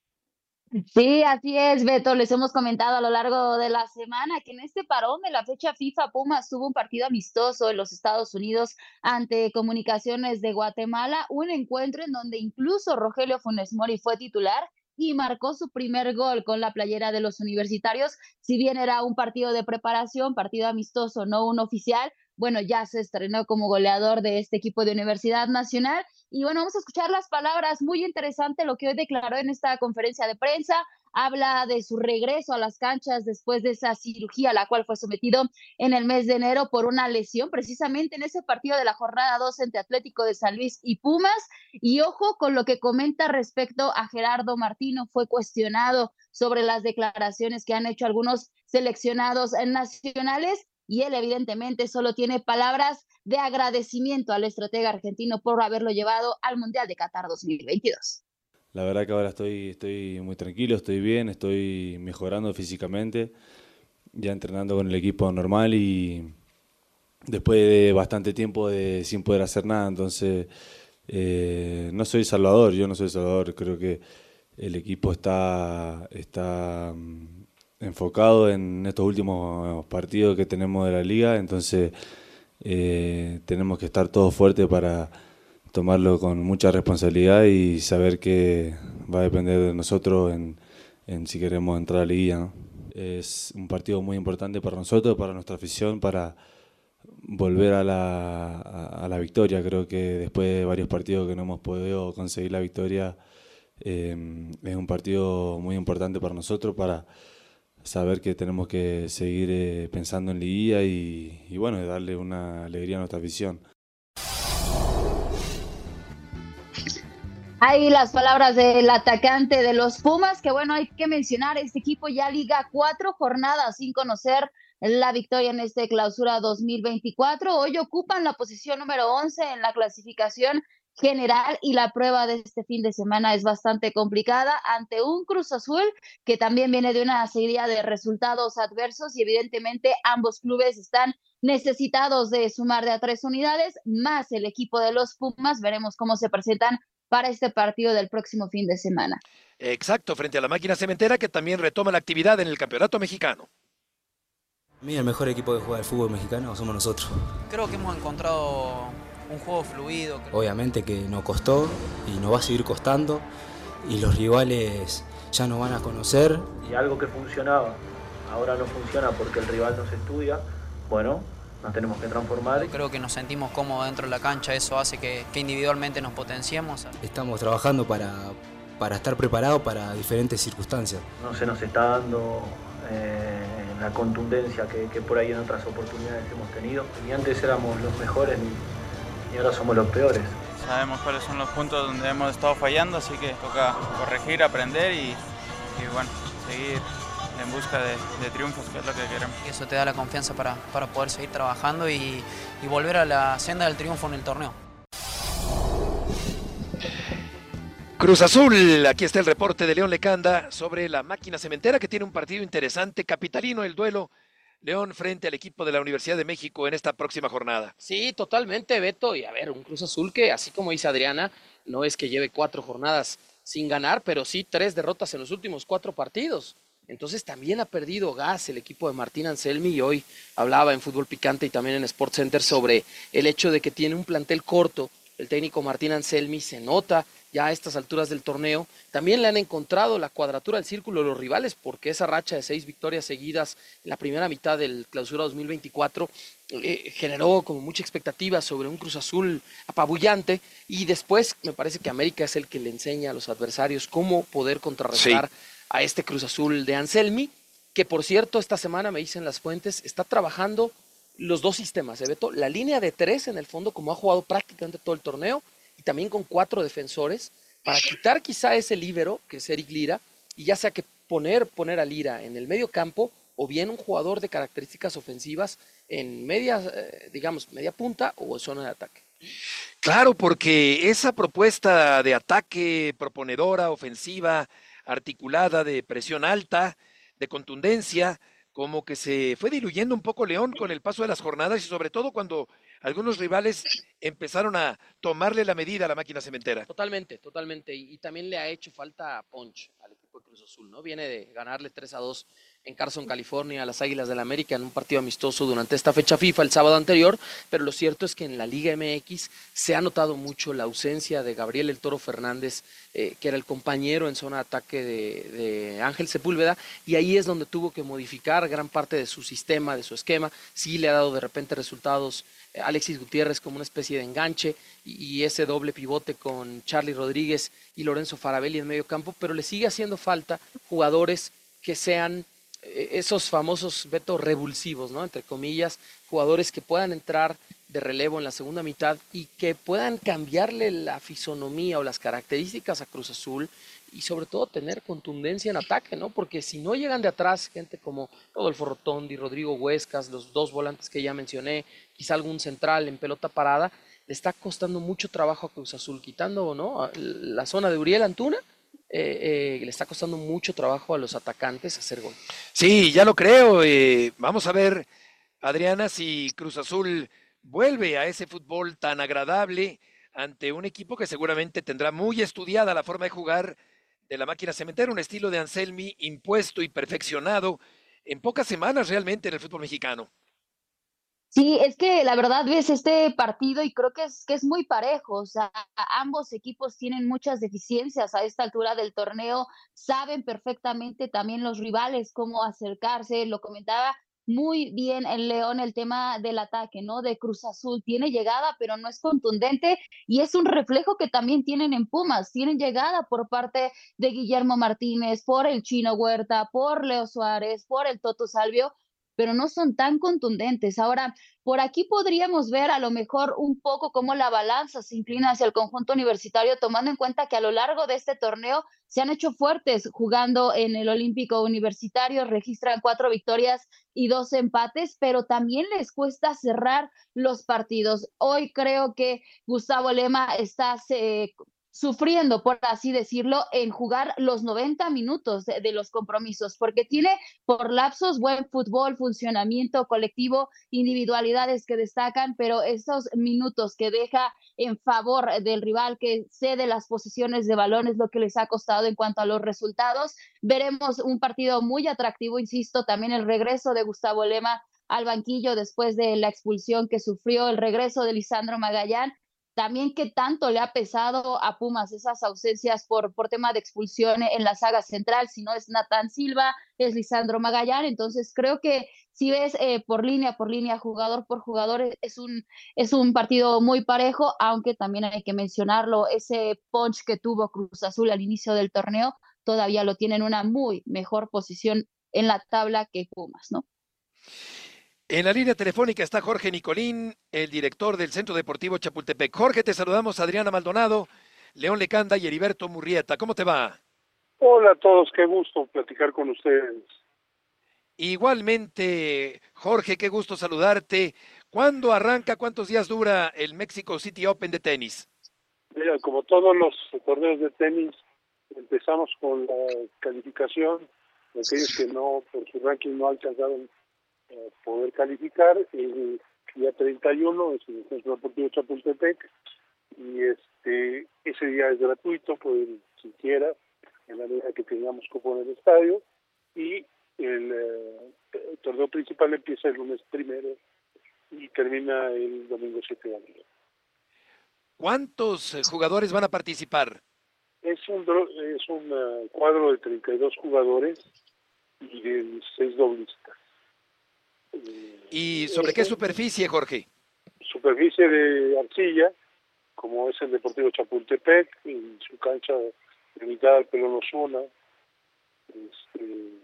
Sí, así es, Beto. Les hemos comentado a lo largo de la semana que en este parón de la fecha FIFA, Pumas tuvo un partido amistoso en los Estados Unidos ante Comunicaciones de Guatemala, un encuentro en donde incluso Rogelio Funes Mori fue titular y marcó su primer gol con la playera de los universitarios. Si bien era un partido de preparación, partido amistoso, no un oficial, bueno, ya se estrenó como goleador de este equipo de Universidad Nacional. Y bueno, vamos a escuchar las palabras. Muy interesante lo que hoy declaró en esta conferencia de prensa. Habla de su regreso a las canchas después de esa cirugía a la cual fue sometido en el mes de enero por una lesión, precisamente en ese partido de la jornada dos entre Atlético de San Luis y Pumas. Y ojo con lo que comenta respecto a Gerardo Martino. Fue cuestionado sobre las declaraciones que han hecho algunos seleccionados nacionales, y él evidentemente solo tiene palabras de agradecimiento al estratega argentino por haberlo llevado al Mundial de Qatar dos mil veintidós. La verdad que ahora estoy, estoy muy tranquilo, estoy bien, estoy mejorando físicamente, ya entrenando con el equipo normal y después de bastante tiempo de, sin poder hacer nada, entonces eh, no soy Salvador, yo no soy Salvador, creo que el equipo está... está enfocado en estos últimos partidos que tenemos de la liga, entonces eh, tenemos que estar todos fuertes para tomarlo con mucha responsabilidad y saber que va a depender de nosotros en, en si queremos entrar a la liguilla, ¿no? Es un partido muy importante para nosotros, para nuestra afición, para volver a la, a, a la victoria. Creo que después de varios partidos que no hemos podido conseguir la victoria, eh, es un partido muy importante para nosotros, para saber que tenemos que seguir eh, pensando en liguilla y, y bueno, darle una alegría a nuestra afición. Hay las palabras del atacante de los Pumas, que bueno, hay que mencionar, este equipo ya liga cuatro jornadas sin conocer la victoria en este clausura dos mil veinticuatro. Hoy ocupan la posición número once en la clasificación general y la prueba de este fin de semana es bastante complicada ante un Cruz Azul que también viene de una serie de resultados adversos y evidentemente ambos clubes están necesitados de sumar de a tres unidades, más el equipo de los Pumas. Veremos cómo se presentan para este partido del próximo fin de semana. Exacto, frente a la Máquina Cementera, que también retoma la actividad en el Campeonato Mexicano. Mira, el mejor equipo que juega el fútbol mexicano somos nosotros. Creo que hemos encontrado un juego fluido. Obviamente que nos costó y nos va a seguir costando y los rivales ya nos van a conocer. Y algo que funcionaba ahora no funciona porque el rival nos estudia, bueno, nos tenemos que transformar. Yo creo que nos sentimos cómodos dentro de la cancha, eso hace que, que individualmente nos potenciemos. Estamos trabajando para, para estar preparados para diferentes circunstancias. No se nos está dando eh, la contundencia que, que por ahí en otras oportunidades hemos tenido. Y antes éramos los mejores y, y ahora somos los peores. Sabemos cuáles son los puntos donde hemos estado fallando, así que toca corregir, aprender y, y bueno, seguir en busca de, de triunfos, que es lo que queremos. Y eso te da la confianza para, para poder seguir trabajando y, y volver a la senda del triunfo en el torneo. Cruz Azul, aquí está el reporte de León Lecanda sobre la Máquina Cementera, que tiene un partido interesante, capitalino el duelo León, frente al equipo de la Universidad de México en esta próxima jornada. Sí, totalmente, Beto. Y a ver, un Cruz Azul que, así como dice Adriana, no es que lleve cuatro jornadas sin ganar, pero sí tres derrotas en los últimos cuatro partidos. Entonces también ha perdido gas el equipo de Martín Anselmi, y hoy hablaba en Fútbol Picante y también en Sports Center sobre el hecho de que tiene un plantel corto. El técnico Martín Anselmi se nota ya a estas alturas del torneo. También le han encontrado la cuadratura del círculo de los rivales, porque esa racha de seis victorias seguidas en la primera mitad del Clausura dos mil veinticuatro eh, generó como mucha expectativa sobre un Cruz Azul apabullante, y después me parece que América es el que le enseña a los adversarios cómo poder contrarrestar sí. a este Cruz Azul de Anselmi, que por cierto esta semana, me dicen las fuentes, está trabajando los dos sistemas, ¿eh, Beto? La línea de tres en el fondo, como ha jugado prácticamente todo el torneo, y también con cuatro defensores, para quitar quizá ese líbero, que es Eric Lira, y ya sea que poner, poner a Lira en el medio campo, o bien un jugador de características ofensivas en media, eh, digamos, media punta o en zona de ataque. Claro, porque esa propuesta de ataque proponedora, ofensiva, articulada, de presión alta, de contundencia, como que se fue diluyendo un poco León con el paso de las jornadas, y sobre todo cuando algunos rivales empezaron a tomarle la medida a la máquina cementera. Totalmente, totalmente. Y, y también le ha hecho falta punch al equipo de Cruz Azul, ¿no? Viene de ganarle tres a dos en Carson, California, a las Águilas del América en un partido amistoso durante esta fecha FIFA el sábado anterior, pero lo cierto es que en la Liga M X se ha notado mucho la ausencia de Gabriel El Toro Fernández, eh, que era el compañero en zona de ataque de, de Ángel Sepúlveda, y ahí es donde tuvo que modificar gran parte de su sistema, de su esquema. Sí le ha dado de repente resultados eh, Alexis Gutiérrez como una especie de enganche, y, y ese doble pivote con Charly Rodríguez y Lorenzo Faravelli en medio campo, pero le sigue haciendo falta jugadores que sean esos famosos, Beto, revulsivos, ¿no? Entre comillas, jugadores que puedan entrar de relevo en la segunda mitad y que puedan cambiarle la fisonomía o las características a Cruz Azul, y sobre todo tener contundencia en ataque, ¿no? Porque si no llegan de atrás gente como Rodolfo Rotondi, Rodrigo Huescas, los dos volantes que ya mencioné, quizá algún central en pelota parada, le está costando mucho trabajo a Cruz Azul, quitando, ¿no?, la zona de Uriel Antuna. Eh, eh, le está costando mucho trabajo a los atacantes hacer gol. Sí, ya lo creo. Eh, vamos a ver, Adriana, si Cruz Azul vuelve a ese fútbol tan agradable ante un equipo que seguramente tendrá muy estudiada la forma de jugar de la máquina cementera, un estilo de Anselmi impuesto y perfeccionado en pocas semanas realmente en el fútbol mexicano. Sí, es que la verdad ves este partido y creo que es, que es muy parejo. O sea, ambos equipos tienen muchas deficiencias a esta altura del torneo, saben perfectamente también los rivales cómo acercarse. Lo comentaba muy bien el León, el tema del ataque, ¿no? De Cruz Azul, tiene llegada pero no es contundente, y es un reflejo que también tienen en Pumas. Tienen llegada por parte de Guillermo Martínez, por el Chino Huerta, por Leo Suárez, por el Toto Salvio, pero no son tan contundentes. Ahora, por aquí podríamos ver a lo mejor un poco cómo la balanza se inclina hacia el conjunto universitario, tomando en cuenta que a lo largo de este torneo se han hecho fuertes jugando en el Olímpico Universitario, registran cuatro victorias y dos empates, pero también les cuesta cerrar los partidos. Hoy creo que Gustavo Lema está eh, sufriendo, por así decirlo, en jugar los noventa minutos de, de los compromisos, porque tiene por lapsos buen fútbol, funcionamiento colectivo, individualidades que destacan, pero esos minutos que deja en favor del rival, que cede las posiciones de balón, es lo que les ha costado en cuanto a los resultados. Veremos un partido muy atractivo, insisto, también el regreso de Gustavo Lema al banquillo después de la expulsión que sufrió, el regreso de Lisandro Magallán. También qué tanto le ha pesado a Pumas esas ausencias por, por tema de expulsión en la saga central. Si no es Natán Silva, es Lisandro Magallán. Entonces creo que si ves eh, por línea por línea, jugador por jugador, es un, es un partido muy parejo, aunque también hay que mencionarlo, ese punch que tuvo Cruz Azul al inicio del torneo, todavía lo tiene en una muy mejor posición en la tabla que Pumas, ¿no? En la línea telefónica está Jorge Nicolín, el director del Centro Deportivo Chapultepec. Jorge, te saludamos, Adriana Maldonado, León Lecanda y Heriberto Murrieta. ¿Cómo te va? Hola a todos, qué gusto platicar con ustedes. Igualmente, Jorge, qué gusto saludarte. ¿Cuándo arranca, cuántos días dura el Mexico City Open de tenis? Mira, como todos los torneos de tenis, empezamos con la calificación de aquellos que no, por su ranking no alcanzaron eh, poder calificar. El día treinta y uno es en el Centro Deportivo Chapultepec, y este ese día es gratuito, pueden siquiera en la medida que tengamos cupo en el estadio, y el, eh, el torneo principal empieza el lunes primero y termina el domingo siete de abril. ¿Cuántos eh, jugadores van a participar? Es un dro- es un uh, cuadro de treinta y dos jugadores y de dieciséis doblistas. ¿Y sobre qué superficie, Jorge? Superficie de arcilla, como es el Deportivo Chapultepec, en su cancha limitada al Pelón Osuna. Este,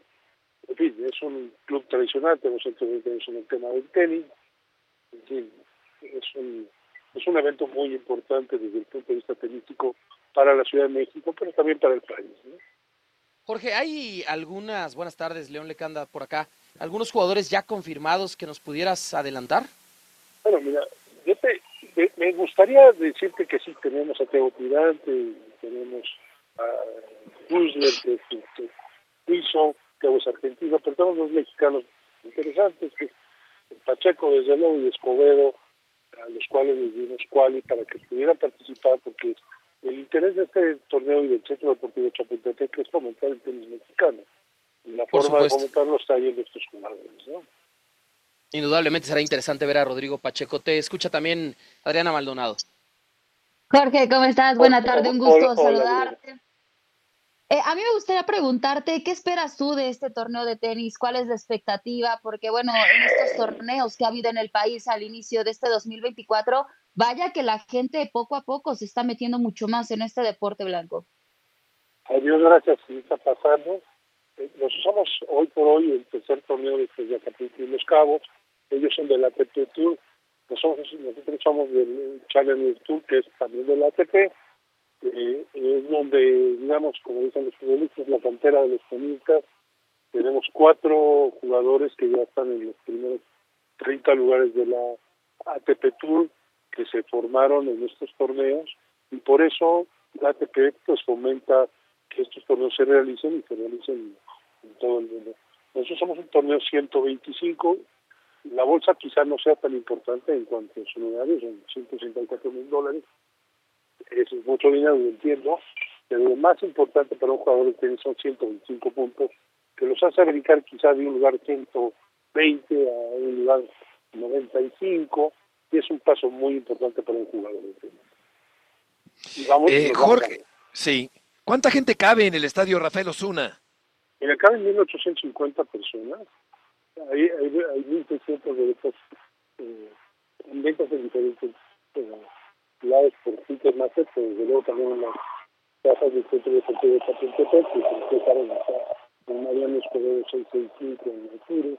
en fin, es un club tradicional, tenemos centros de tenis en el tema del tenis. En fin, es un, es un evento muy importante desde el punto de vista tenístico para la Ciudad de México, pero también para el país, ¿no? Jorge, hay algunas, buenas tardes, León Lecanda por acá, algunos jugadores ya confirmados que nos pudieras adelantar. Bueno, mira, yo te, me, me gustaría decirte que sí, tenemos a Teo Tirante, tenemos a Kuzler, que es este, suizo, Teo es argentino, pero tenemos dos mexicanos interesantes, que es Pacheco, desde luego, y Escobedo, a los cuales les dimos quali para que pudieran participar, porque el interés de este torneo y del Centro Deportivo Chapultepec es fomentar el tenis mexicano. Y la Por forma supuesto. de fomentarlo está yendo estos jugadores, ¿no? Indudablemente será interesante ver a Rodrigo Pacheco. Te escucha también Adriana Maldonado. Jorge, ¿cómo estás? Buena tarde, un gusto Hola, hola, saludarte. Eh, a mí me gustaría preguntarte, ¿qué esperas tú de este torneo de tenis? ¿Cuál es la expectativa? Porque, bueno, en estos torneos que ha habido en el país al inicio de este dos mil veinticuatro, vaya que la gente poco a poco se está metiendo mucho más en este deporte blanco. A Dios gracias, sí está pasando. Eh, Nosotros somos hoy por hoy el tercer torneo desde de Acapulco y Los Cabos. Ellos son del A T P Tour. Nosotros, nosotros somos del Challenger Tour, que es también del A T P. Eh, es donde, digamos, como dicen los futbolistas, la cantera de los tenistas. Tenemos cuatro jugadores que ya están en los primeros treinta lugares de la A T P Tour, que se formaron en estos torneos, y por eso la A T P pues fomenta que estos torneos se realicen y se realicen en todo el mundo. Nosotros somos un torneo ciento veinticinco, la bolsa quizás no sea tan importante en cuanto a su unidades, son ciento sesenta y cuatro mil dólares, es mucho dinero, lo entiendo, pero lo más importante para un jugador de tenis son ciento veinticinco puntos, que los hace brincar quizás de un lugar ciento veinte a un lugar noventa y cinco, y es un paso muy importante para un jugador de tenis. Y vamos, Eh, nos vamos Jorge, sí. ¿Cuánta gente cabe en el estadio Rafael Osuna? En el caben mil ochocientas cincuenta personas, hay, hay, hay mil seiscientos boletos eh, en ventas en diferentes eh, lados por Ticketmaster, pero desde luego también en las casas del Centro Deportivo de Chapultepec, que se empezaron a estar en Mariano Escobedo seiscientos sesenta y cinco en Alcures,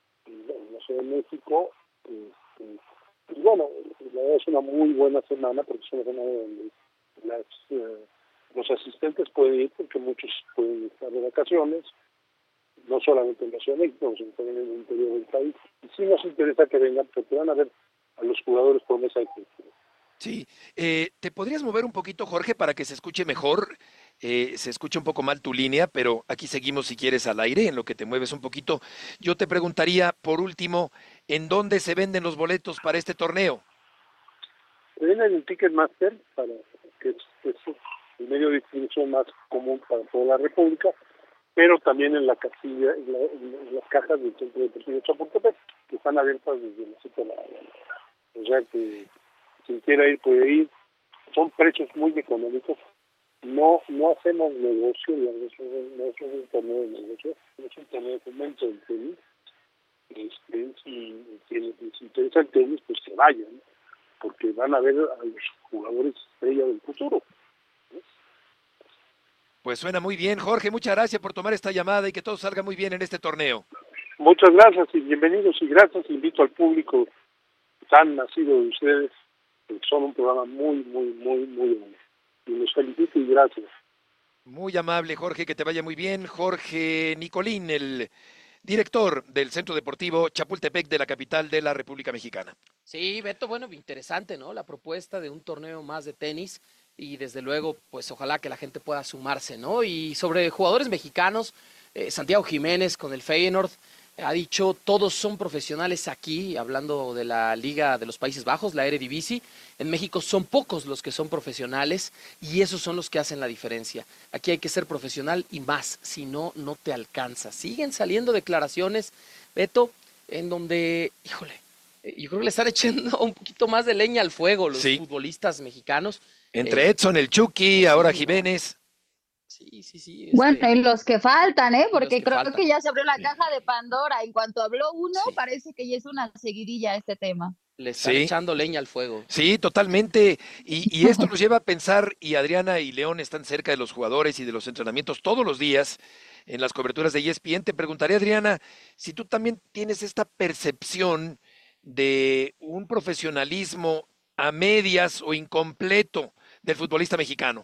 en la Ciudad de México. Este, y bueno, la verdad es una muy buena semana, porque es una semana donde las, eh, los asistentes pueden ir, porque muchos pueden estar de vacaciones, no solamente en la Ciudad de México, sino también en el interior del país. Y sí nos interesa que vengan, porque van a ver a los jugadores por mesa de cultura. Sí. Eh, ¿Te podrías mover un poquito, Jorge, para que se escuche mejor? Eh, se escucha un poco mal tu línea, pero aquí seguimos si quieres al aire, en lo que te mueves un poquito. Yo te preguntaría, por último, ¿en dónde se venden los boletos para este torneo? Se venden en Ticketmaster, para, que es, es el medio de distribución más común para toda la República, pero también en la casilla, en, la, en las cajas del Centro Deportivo Chapultepec, que están abiertas desde las siete de la mañana. O sea que quien quiera ir puede ir. Son precios muy económicos. No no hacemos negocio, digamos, no es un torneo de negocio, es un torneo de fomento del tenis. Este, si quienes les interesa el tenis, pues que vayan, porque van a ver a los jugadores estrella del futuro. Pues suena muy bien, Jorge. Muchas gracias por tomar esta llamada y que todo salga muy bien en este torneo. Muchas gracias y bienvenidos y gracias. Invito al público tan nacido de ustedes, que son un programa muy, muy, muy, muy bueno. Y los felicito y gracias. Muy amable, Jorge, que te vaya muy bien. Jorge Nicolín, el director del Centro Deportivo Chapultepec de la capital de la República Mexicana. Sí, Beto, bueno, interesante, ¿no? La propuesta de un torneo más de tenis y desde luego, pues ojalá que la gente pueda sumarse, ¿no? Y sobre jugadores mexicanos, eh, Santiago Jiménez con el Feyenoord, Ha dicho, todos son profesionales aquí, hablando de la Liga de los Países Bajos, la Eredivisie. En México son pocos los que son profesionales y esos son los que hacen la diferencia. Aquí hay que ser profesional y más, si no, no te alcanza. Siguen saliendo declaraciones, Beto, en donde, híjole, yo creo que le están echando un poquito más de leña al fuego los sí. futbolistas mexicanos. Entre eh, Edson, el Chucky, ahora Jiménez. Sí, sí, sí. Este... Bueno, y los que faltan, ¿eh? Porque que creo faltan. que ya se abrió la caja de Pandora. En cuanto habló uno, sí. parece que ya es una seguidilla este tema. Le están sí. echando leña al fuego. Sí, totalmente. Y, y esto nos lleva a pensar, y Adriana y León están cerca de los jugadores y de los entrenamientos todos los días en las coberturas de E S P N. Te preguntaré, Adriana, si tú también tienes esta percepción de un profesionalismo a medias o incompleto del futbolista mexicano.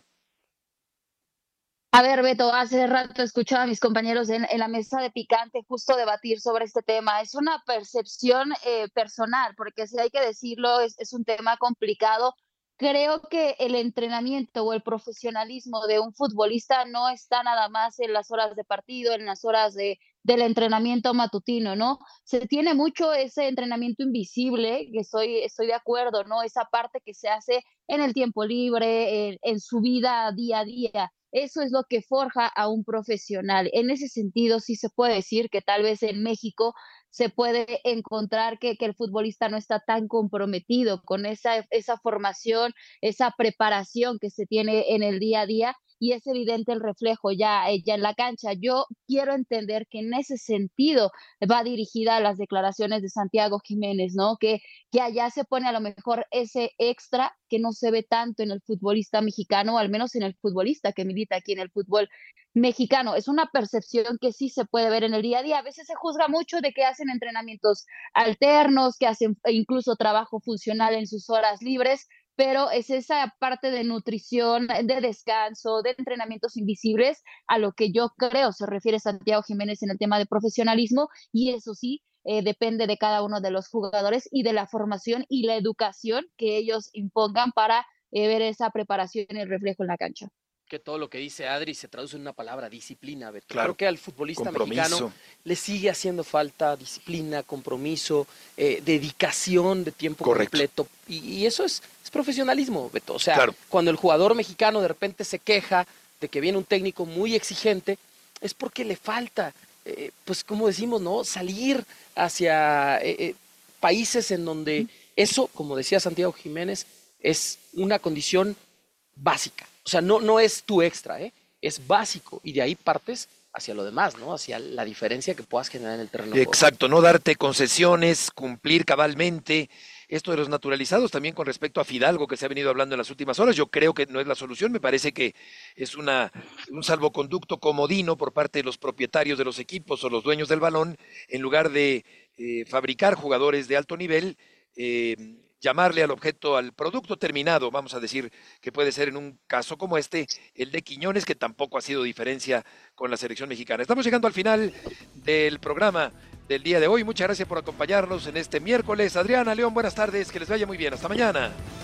A ver, Beto, hace rato escuchaba a mis compañeros en, en la mesa de picante justo debatir sobre este tema. Es una percepción eh, personal, porque si hay que decirlo, es, es un tema complicado. Creo que el entrenamiento o el profesionalismo de un futbolista no está nada más en las horas de partido, en las horas de, del entrenamiento matutino, ¿no? Se tiene mucho ese entrenamiento invisible, que estoy, estoy de acuerdo, ¿no? Esa parte que se hace en el tiempo libre, en, en su vida día a día. Eso es lo que forja a un profesional. En ese sentido, sí se puede decir que tal vez en México se puede encontrar que, que el futbolista no está tan comprometido con esa, esa formación, esa preparación que se tiene en el día a día, y es evidente el reflejo ya, ya en la cancha. Yo quiero entender que en ese sentido va dirigida a las declaraciones de Santiago Jiménez, ¿no? Que, que allá se pone a lo mejor ese extra que no se ve tanto en el futbolista mexicano, o al menos en el futbolista que milita aquí en el fútbol mexicano. Es una percepción que sí se puede ver en el día a día. A veces se juzga mucho de que hacen entrenamientos alternos, que hacen incluso trabajo funcional en sus horas libres, pero es esa parte de nutrición, de descanso, de entrenamientos invisibles a lo que yo creo se refiere Santiago Jiménez en el tema de profesionalismo, y eso sí, eh, depende de cada uno de los jugadores y de la formación y la educación que ellos impongan para eh, ver esa preparación y el reflejo en la cancha. Que todo lo que dice Adri se traduce en una palabra, disciplina, Beto. Claro. Creo que al futbolista Compromiso. mexicano le sigue haciendo falta disciplina, compromiso, eh, dedicación de tiempo Correcto. completo. Y, y eso es, es profesionalismo, Beto. O sea, claro. cuando el jugador mexicano de repente se queja de que viene un técnico muy exigente, es porque le falta, eh, pues como decimos, ¿no? Salir hacia eh, eh, países en donde eso, como decía Santiago Jiménez, es una condición básica. O sea, no, no es tu extra, ¿eh? Es básico, y de ahí partes hacia lo demás, ¿no? Hacia la diferencia que puedas generar en el terreno. Exacto, no darte concesiones, cumplir cabalmente. Esto de los naturalizados también con respecto a Fidalgo, que se ha venido hablando en las últimas horas, yo creo que no es la solución. Me parece que es una, un salvoconducto comodino por parte de los propietarios de los equipos o los dueños del balón, en lugar de eh, fabricar jugadores de alto nivel, eh, llamarle al objeto, al producto terminado, vamos a decir, que puede ser en un caso como este, el de Quiñones, que tampoco ha sido diferencia con la selección mexicana. Estamos llegando al final del programa del día de hoy. Muchas gracias por acompañarnos en este miércoles. Adriana, León, buenas tardes, que les vaya muy bien. Hasta mañana.